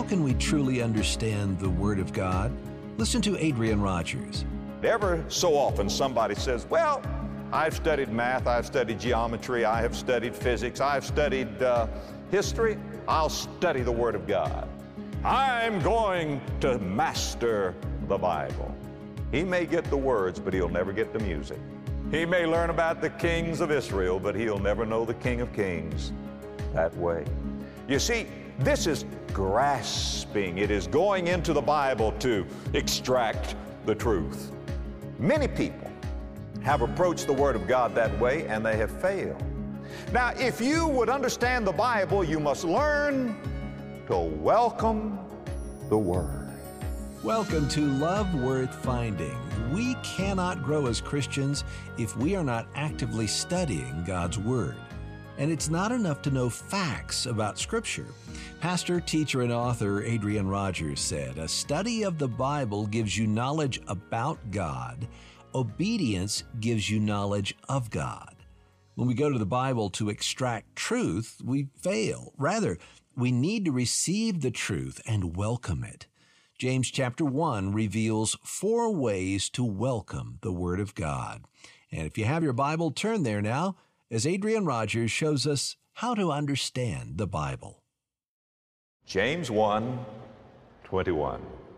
How can we truly understand the Word of God? Listen to Adrian Rogers. Ever so often somebody says, well, I've studied math, I've studied geometry, I have studied physics, I've studied history, I'll study the Word of God. I'm going to master the Bible. He may get the words, but he'll never get the music. He may learn about the kings of Israel, but he'll never know the King of Kings that way. You see, this is grasping. It is going into the Bible to extract the truth. Many people have approached the Word of God that way, and they have failed. Now, if you would understand the Bible, you must learn to welcome the Word. Welcome to Love Worth Finding. We cannot grow as Christians if we are not actively studying God's Word. And it's not enough to know facts about Scripture. Pastor, teacher, and author Adrian Rogers said, a study of the Bible gives you knowledge about God. Obedience gives you knowledge of God. When we go to the Bible to extract truth, we fail. Rather, we need to receive the truth and welcome it. James chapter 1 reveals 4 ways to welcome the Word of God. And if you have your Bible, turn there now, as Adrian Rogers shows us how to understand the Bible. James 1:21.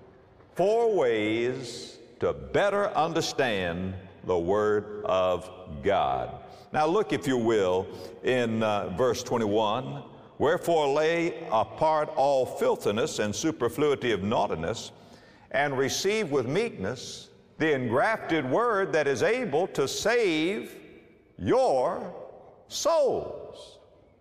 4 ways to better understand the Word of God. Now look, if you will, in verse 21. Wherefore lay apart all filthiness and superfluity of naughtiness, and receive with meekness the engrafted word that is able to save your souls.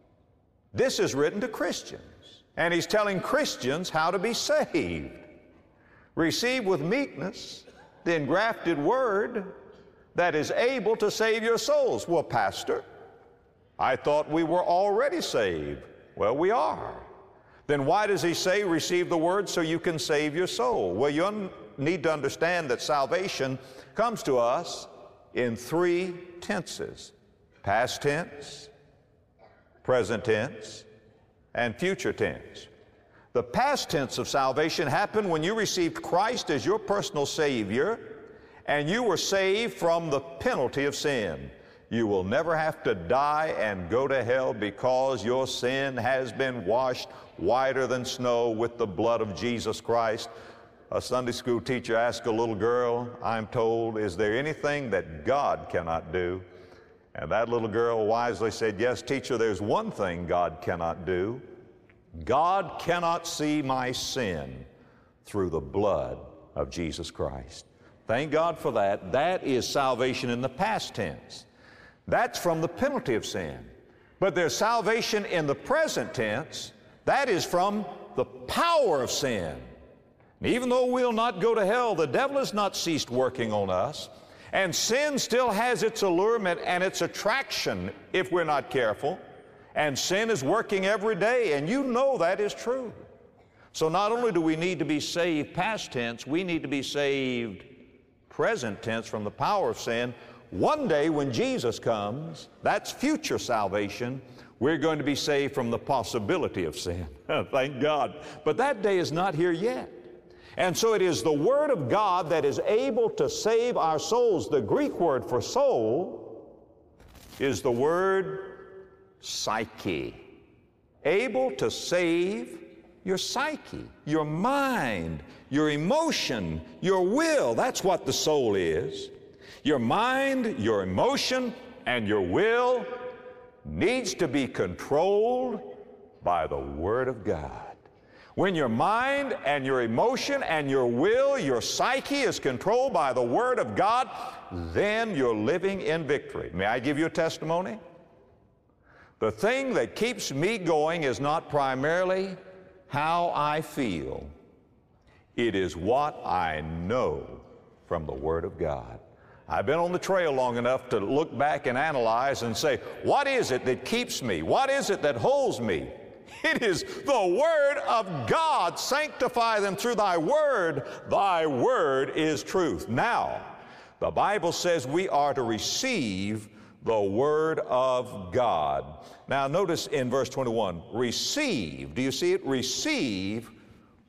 This is written to Christians, and he's telling Christians how to be saved. Receive with meekness the engrafted word that is able to save your souls. Well, Pastor, I thought we were already saved. Well, we are. Then why does he say receive the word so you can save your soul? Well, you need to understand that salvation comes to us in 3 tenses: past tense, present tense, and future tense. The past tense of salvation happened when you received Christ as your personal Savior, and you were saved from the penalty of sin. You will never have to die and go to hell because your sin has been washed whiter than snow with the blood of Jesus Christ. A Sunday school teacher asked a little girl, I'm told, is there anything that God cannot do? And that little girl wisely said, yes, teacher, there's one thing God cannot do. God cannot see my sin through the blood of Jesus Christ. Thank God for that. That is salvation in the past tense. That's from the penalty of sin. But there's salvation in the present tense. That is from the power of sin. And even though we'll not go to hell, the devil has not ceased working on us. And sin still has its allurement and its attraction if we're not careful. And sin is working every day, and you know that is true. So not only do we need to be saved past tense, we need to be saved present tense from the power of sin. One day when Jesus comes, that's future salvation, we're going to be saved from the possibility of sin. Thank God. But that day is not here yet. And so it is the Word of God that is able to save our souls. The Greek word for soul is the word psyche. Able to save your psyche, your mind, your emotion, your will. That's what the soul is. Your mind, your emotion, and your will needs to be controlled by the Word of God. When your mind and your emotion and your will, your psyche is controlled by the Word of God, then you're living in victory. May I give you a testimony? The thing that keeps me going is not primarily how I feel. It is what I know from the Word of God. I've been on the trail long enough to look back and analyze and say, what is it that keeps me? What is it that holds me? It is the Word of God. Sanctify them through thy Word. Thy Word is truth. Now, the Bible says we are to receive the Word of God. Now, notice in verse 21, receive. Do you see it? Receive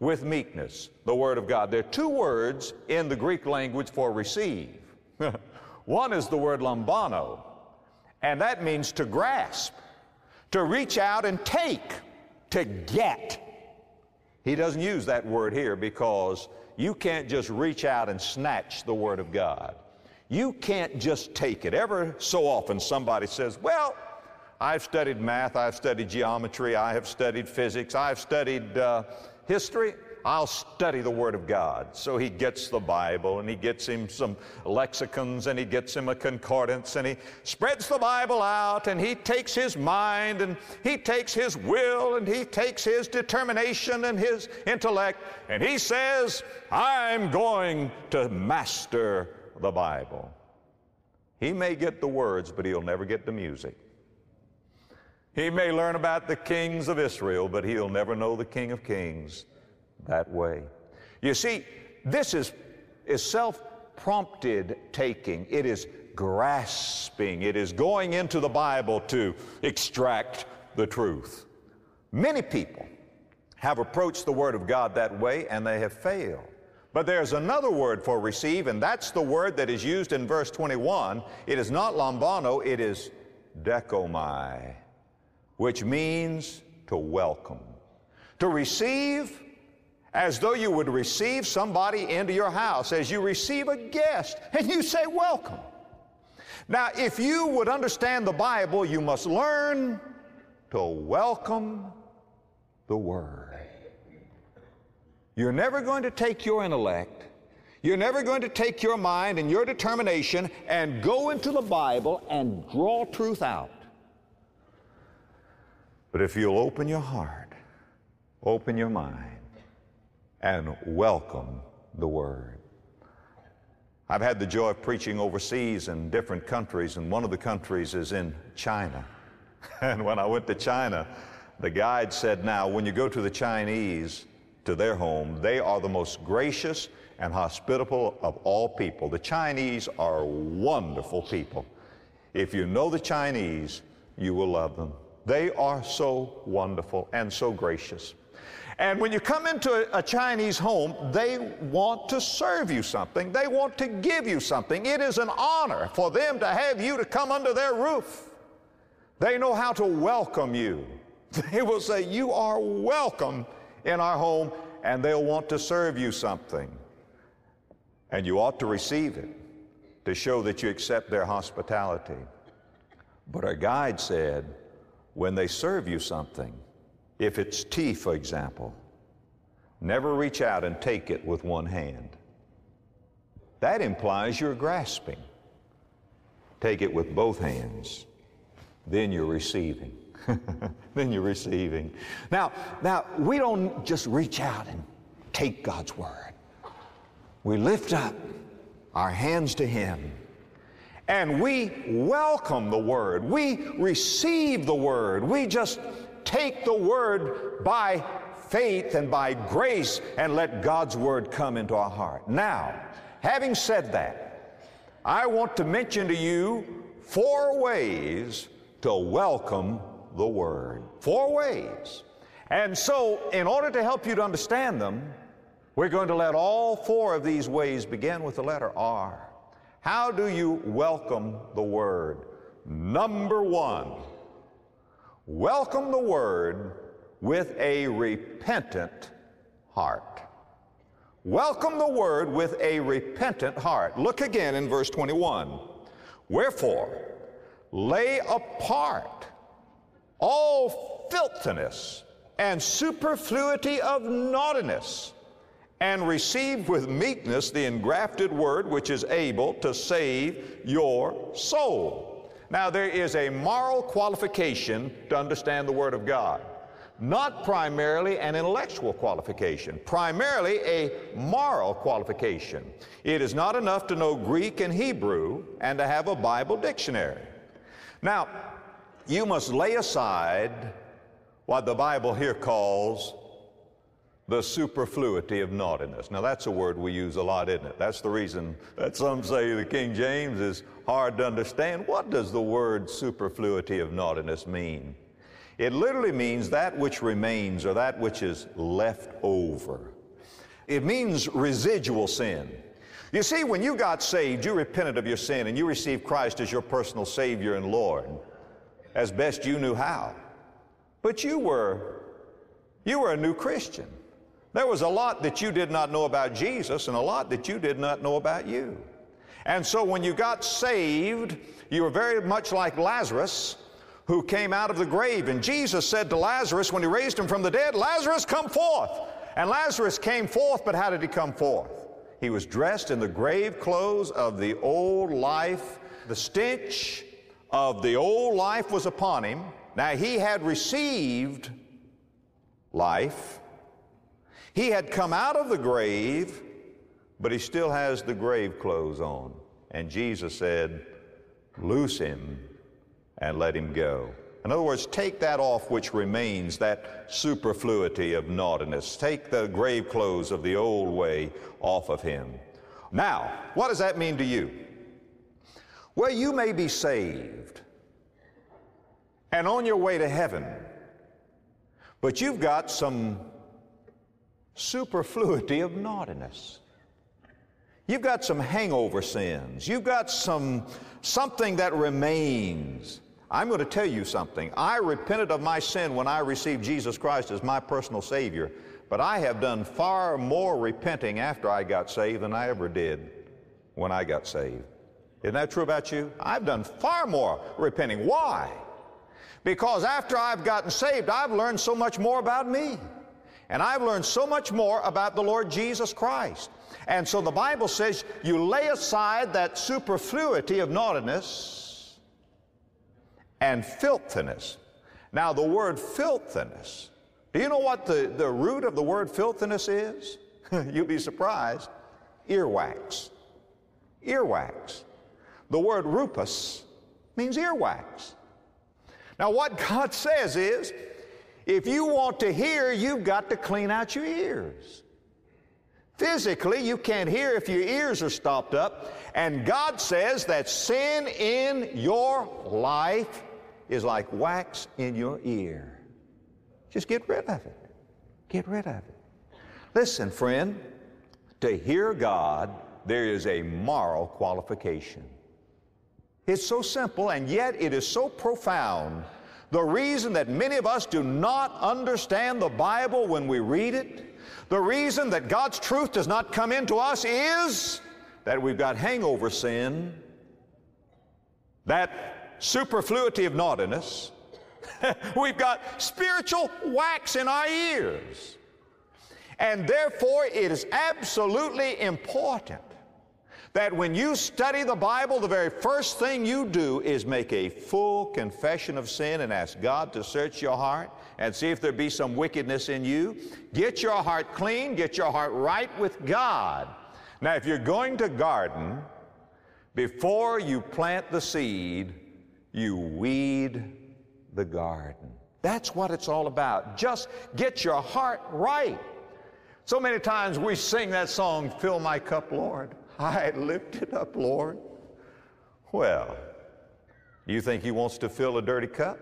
with meekness the word of God. There are two words in the Greek language for receive. One is the word lambano, and that means to grasp, to reach out and take, to get. He doesn't use that word here because you can't just reach out and snatch the word of God. You can't just take it. Ever so often somebody says, well, I've studied math, I've studied geometry, I have studied physics, I've studied history. I'll study the Word of God. So he gets the Bible, and he gets him some lexicons, and he gets him a concordance, and he spreads the Bible out, and he takes his mind, and he takes his will, and he takes his determination and his intellect, and he says, I'm going to master the Bible. He may get the words, but he'll never get the music. He may learn about the kings of Israel, but he'll never know the King of Kings that way. You see, this is self-prompted taking. It is grasping. It is going into the Bible to extract the truth. Many people have approached the Word of God that way, and they have failed. But there's another word for receive, and that's the word that is used in verse 21. It is not lambano, it is dechomai, which means to welcome. To receive as though you would receive somebody into your house, as you receive a guest, and you say, welcome. Now, if you would understand the Bible, you must learn to welcome the Word. You're never going to take your intellect, you're never going to take your mind and your determination and go into the Bible and draw truth out. But if you'll open your heart, open your mind, and welcome the Word. I've had the joy of preaching overseas in different countries, and one of the countries is in China. And when I went to China, the guide said, now, when you go to the Chinese, to their home, they are the most gracious and hospitable of all people. The Chinese are wonderful people. If you know the Chinese, you will love them. They are so wonderful and so gracious. And when you come into a Chinese home, they want to serve you something. They want to give you something. It is an honor for them to have you to come under their roof. They know how to welcome you. They will say, you are welcome in our home, and they'll want to serve you something. And you ought to receive it to show that you accept their hospitality. But our guide said, when they serve you something, if it's tea, for example, never reach out and take it with one hand. That implies you're grasping. Take it with both hands. Then you're receiving. Then you're receiving. Now, we don't just reach out and take God's Word. We lift up our hands to Him, and we welcome the Word. We receive the Word. We just take the Word by faith and by grace and let God's Word come into our heart. Now, having said that, I want to mention to you 4 ways to welcome the Word. 4 ways. And so, in order to help you to understand them, we're going to let all 4 of these ways begin with the letter R. How do you welcome the Word? Number 1, welcome the Word with a repentant heart. Welcome the Word with a repentant heart. Look again in verse 21. Wherefore, lay apart all filthiness and superfluity of naughtiness, and receive with meekness the engrafted Word which is able to save your soul. Now, there is a moral qualification to understand the Word of God. Not primarily an intellectual qualification, primarily a moral qualification. It is not enough to know Greek and Hebrew and to have a Bible dictionary. Now, you must lay aside what the Bible here calls the superfluity of naughtiness. Now, that's a word we use a lot, isn't it? That's the reason that some say the King James is hard to understand. What does the word superfluity of naughtiness mean? It literally means that which remains or that which is left over. It means residual sin. You see, when you got saved, you repented of your sin and you received Christ as your personal Savior and Lord as best you knew how. But you were a new Christian. There was a lot that you did not know about Jesus and a lot that you did not know about you. And so when you got saved, you were very much like Lazarus, who came out of the grave. And Jesus said to Lazarus when he raised him from the dead, "Lazarus, come forth." And Lazarus came forth, but how did he come forth? He was dressed in the grave clothes of the old life. The stench of the old life was upon him. Now, he had received life. He had come out of the grave, but he still has the grave clothes on. And Jesus said, "Loose him and let him go." In other words, take that off which remains, that superfluity of naughtiness. Take the grave clothes of the old way off of him. Now, what does that mean to you? Well, you may be saved and on your way to heaven, but you've got some superfluity of naughtiness. You've got some hangover sins. You've got something that remains. I'm going to tell you something. I repented of my sin when I received Jesus Christ as my personal Savior, but I have done far more repenting after I got saved than I ever did when I got saved. Isn't that true about you? I've done far more repenting. Why? Because after I've gotten saved, I've learned so much more about me. And I've learned so much more about the Lord Jesus Christ. And so the Bible says you lay aside that superfluity of naughtiness and filthiness. Now, the word filthiness, do you know what the root of the word filthiness is? You'll be surprised. Earwax. Earwax. The word rupus means earwax. Now, what God says is, if you want to hear, you've got to clean out your ears. Physically, you can't hear if your ears are stopped up. And God says that sin in your life is like wax in your ear. Just get rid of it. Get rid of it. Listen, friend, to hear God, there is a moral qualification. It's so simple, and yet it is so profound. The reason that many of us do not understand the Bible when we read it, the reason that God's truth does not come into us is that we've got hangover sin, that superfluity of naughtiness. We've got spiritual wax in our ears. And therefore, it is absolutely important that when you study the Bible, the very first thing you do is make a full confession of sin and ask God to search your heart and see if there be some wickedness in you. Get your heart clean, get your heart right with God. Now, if you're going to garden, before you plant the seed, you weed the garden. That's what it's all about. Just get your heart right. So many times we sing that song, "Fill my cup, Lord. I lift it up, Lord." Well, you think He wants to fill a dirty cup?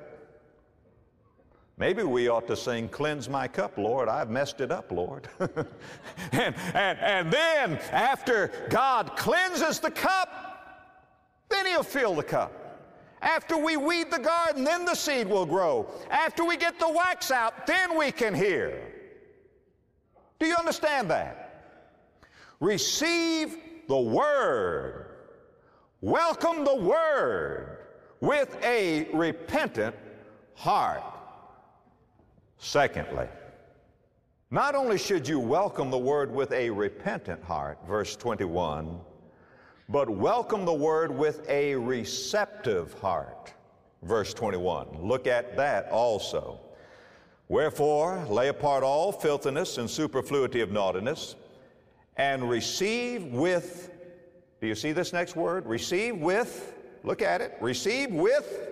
Maybe we ought to sing, "Cleanse my cup, Lord. I've messed it up, Lord." and then after God cleanses the cup, then He'll fill the cup. After we weed the garden, then the seed will grow. After we get the wax out, then we can hear. Do you understand that? Receive the Word. Welcome the Word with a repentant heart. Secondly, not only should you welcome the Word with a repentant heart, verse 21, but welcome the Word with a receptive heart, verse 21. Look at that also. "Wherefore, lay apart all filthiness and superfluity of naughtiness, and receive with," do you see this next word? Receive with, look at it, receive with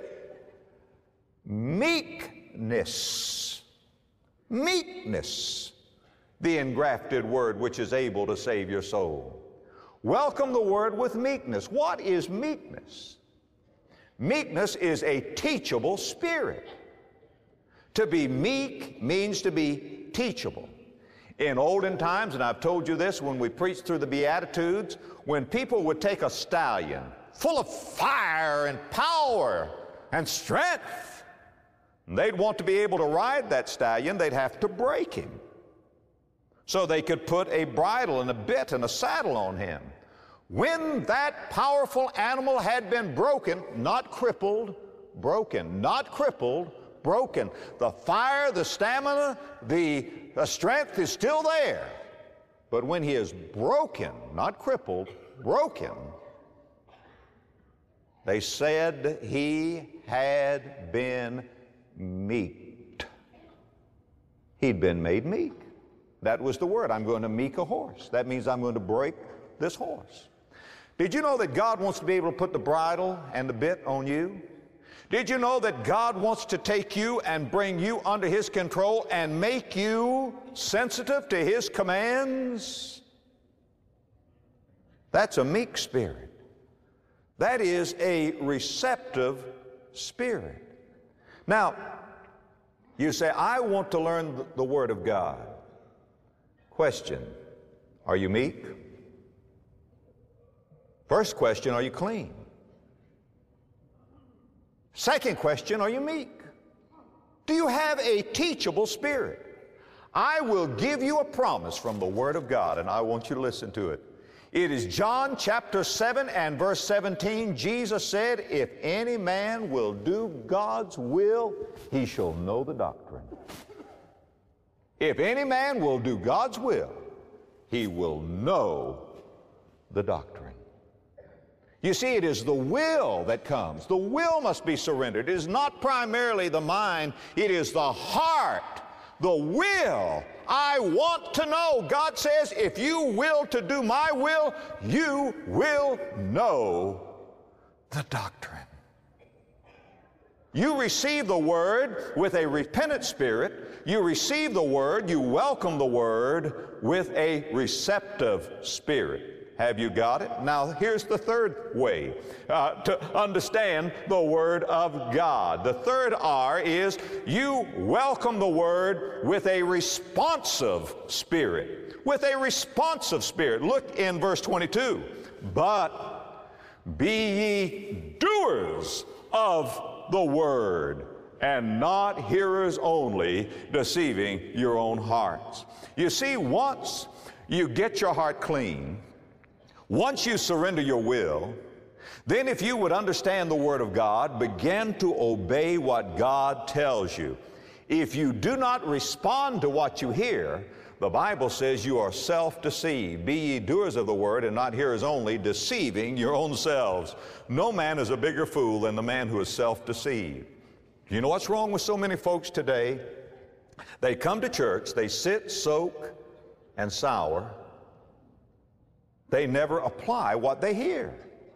meekness. Meekness, the engrafted word which is able to save your soul. Welcome the Word with meekness. What is meekness? Meekness is a teachable spirit. To be meek means to be teachable. In olden times, and I've told you this when we preached through the Beatitudes, when people would take a stallion full of fire and power and strength, and they'd want to be able to ride that stallion, they'd have to break him. So they could put a bridle and a bit and a saddle on him. When that powerful animal had been broken, not crippled, broken, not crippled, broken, the fire, the stamina, the strength is still there. But when he is broken, not crippled, broken, they said he had been meeked. He'd been made meek. That was the word. I'm going to meek a horse. That means I'm going to break this horse. Did you know that God wants to be able to put the bridle and the bit on you? Did you know that God wants to take you and bring you under His control and make you sensitive to His commands? That's a meek spirit. That is a receptive spirit. Now, you say, I want to learn the Word of God. Question, are you meek? First question, are you clean? Second question, are you meek? Do you have a teachable spirit? I will give you a promise from the Word of God, and I want you to listen to it. It is John chapter 7 and verse 17. Jesus said, if any man will do God's will, he shall know the doctrine. If any man will do God's will, he will know the doctrine. You see, it is the will that comes. The will must be surrendered. It is not primarily the mind, it is the heart, the will. I want to know. God says, if you will to do my will, you will know the doctrine. You receive the Word with a repentant spirit. You receive the Word, you welcome the Word with a receptive spirit. Have you got it? Now, here's the third way to understand the Word of God. The third R is you welcome the Word with a responsive spirit. With a responsive spirit. Look in verse 22. But be ye doers of the Word, and not hearers only, deceiving your own hearts. You see, once you get your heart clean, once you surrender your will, then if you would understand the Word of God, begin to obey what God tells you. If you do not respond to what you hear, the Bible says you are self-deceived. Be ye doers of the Word and not hearers only, deceiving your own selves. No man is a bigger fool than the man who is self-deceived. You know what's wrong with so many folks today? They come to church, they sit, soak, and sour. They never apply what they hear.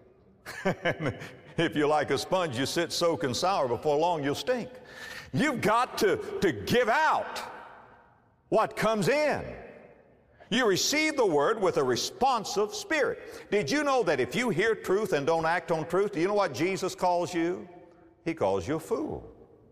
If you're like a sponge, you sit, soak, and sour, before long you'll stink. You've got to give out what comes in. You receive the Word with a responsive spirit. Did you know that if you hear truth and don't act on truth, do you know what Jesus calls you? He calls you a fool.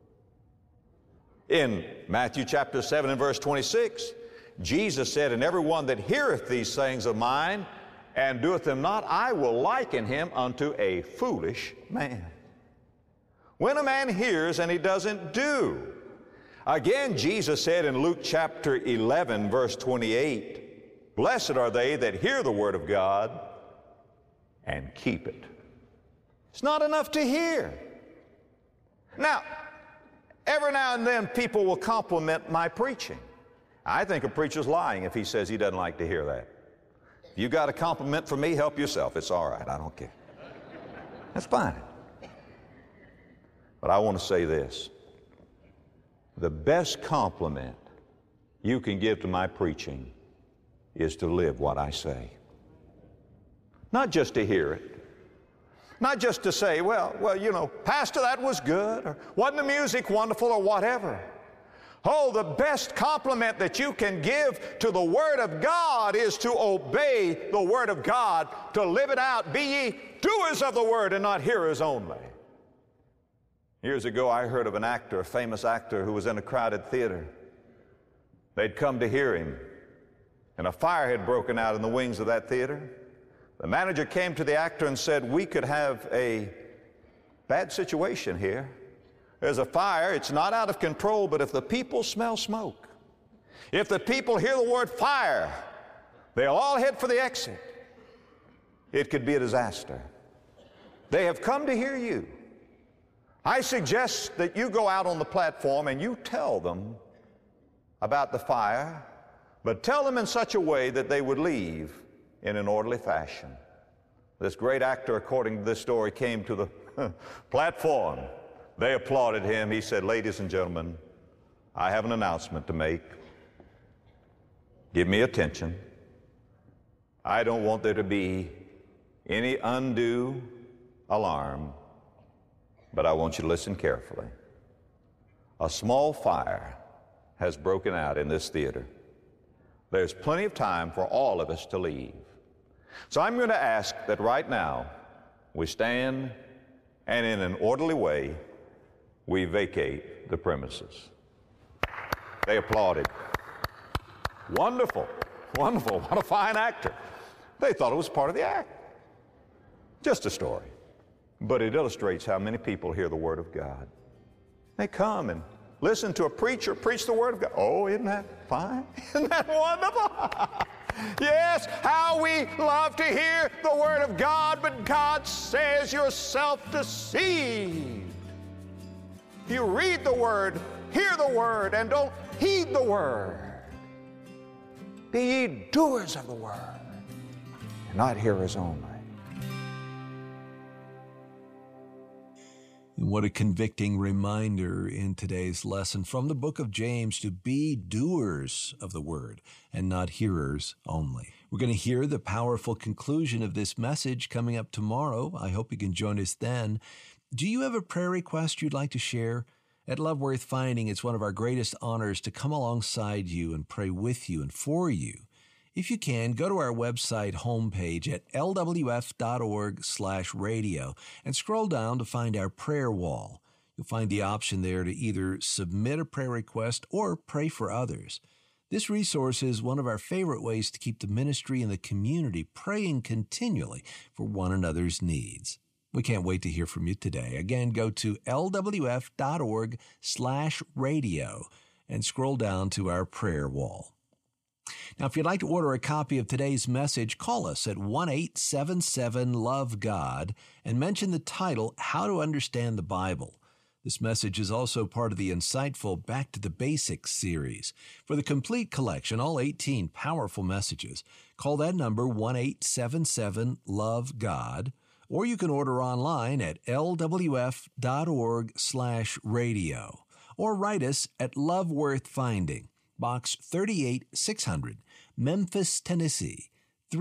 In Matthew chapter 7 and verse 26, Jesus said, and every one that heareth these sayings of mine and doeth them not, I will liken him unto a foolish man. When a man hears and he doesn't do. Again, Jesus said in Luke chapter 11, verse 28, blessed are they that hear the word of God and keep it. It's not enough to hear. Now, every now and then people will compliment my preaching. I think a preacher's lying if he says he doesn't like to hear that. If you got a compliment from me, help yourself. It's all right. I don't care. That's fine. But I want to say this. The best compliment you can give to my preaching is to live what I say. Not just to hear it. Not just to say, well, you know, Pastor, that was good, or wasn't the music wonderful, or whatever. Oh, the best compliment that you can give to the Word of God is to obey the Word of God, to live it out. Be ye doers of the Word and not hearers only. Years ago, I heard of an actor, a famous actor, who was in a crowded theater. They'd come to hear him, and a fire had broken out in the wings of that theater. The manager came to the actor and said, "We could have a bad situation here. There's a fire. It's not out of control, but if the people smell smoke, if the people hear the word fire, they'll all head for the exit. It could be a disaster. They have come to hear you. I suggest that you go out on the platform and you tell them about the fire, but tell them in such a way that they would leave in an orderly fashion." This great actor, according to this story, came to the platform. They applauded him. He said, "Ladies and gentlemen, I have an announcement to make. Give me attention. I don't want there to be any undue alarm, but I want you to listen carefully. A small fire has broken out in this theater. There's plenty of time for all of us to leave. So I'm going to ask that right now we stand and in an orderly way we vacate the premises." They applauded. Wonderful, wonderful, what a fine actor. They thought it was part of the act. Just a story. But it illustrates how many people hear the Word of God. They come and listen to a preacher preach the Word of God. Oh, isn't that fine? Isn't that wonderful? Yes, how we love to hear the Word of God, but God says you're self-deceived. You read the Word, hear the Word, and don't heed the Word. Be ye doers of the Word, and not hearers only. What a convicting reminder in today's lesson from the book of James to be doers of the word and not hearers only. We're going to hear the powerful conclusion of this message coming up tomorrow. I hope you can join us then. Do you have a prayer request you'd like to share? At Love Worth Finding, it's one of our greatest honors to come alongside you and pray with you and for you. If you can, go to our website homepage at lwf.org/radio and scroll down to find our prayer wall. You'll find the option there to either submit a prayer request or pray for others. This resource is one of our favorite ways to keep the ministry and the community praying continually for one another's needs. We can't wait to hear from you today. Again, go to lwf.org/radio and scroll down to our prayer wall. Now, if you'd like to order a copy of today's message, call us at 1-877-LOVE-GOD and mention the title, How to Understand the Bible. This message is also part of the insightful Back to the Basics series. For the complete collection, all 18 powerful messages, call that number 1-877-LOVE-GOD, or you can order online at lwf.org/radio, or write us at Love Worth Finding, Box 38600, Memphis, Tennessee,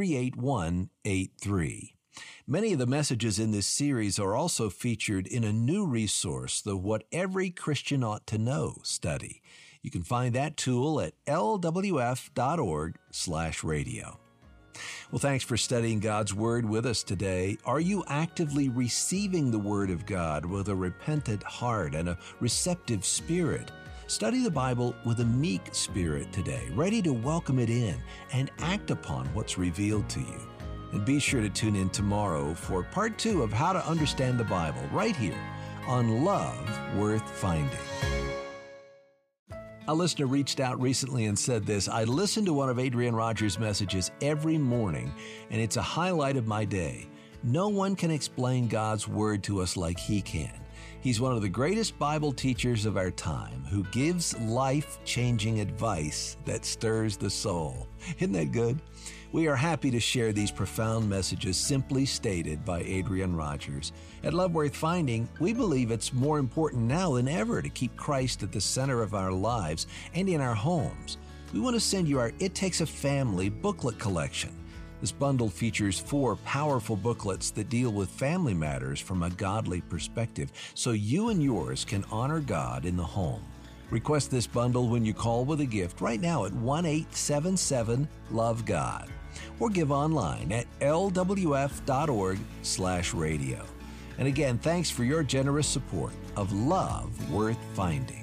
38183. Many of the messages in this series are also featured in a new resource, the What Every Christian Ought to Know study. You can find that tool at lwf.org/radio. Well, thanks for studying God's Word with us today. Are you actively receiving the Word of God with a repentant heart and a receptive spirit? Study the Bible with a meek spirit today, ready to welcome it in and act upon what's revealed to you. And be sure to tune in tomorrow for part 2 of How to Understand the Bible, right here on Love Worth Finding. A listener reached out recently and said this: I listen to one of Adrian Rogers' messages every morning, and it's a highlight of my day. No one can explain God's Word to us like he can. He's one of the greatest Bible teachers of our time who gives life-changing advice that stirs the soul. Isn't that good? We are happy to share these profound messages simply stated by Adrian Rogers. At Love Worth Finding, we believe it's more important now than ever to keep Christ at the center of our lives and in our homes. We want to send you our It Takes a Family booklet collection. This bundle features 4 powerful booklets that deal with family matters from a godly perspective, so you and yours can honor God in the home. Request this bundle when you call with a gift right now at 1-877-LOVE-GOD, or give online at lwf.org/radio. And again, thanks for your generous support of Love Worth Finding.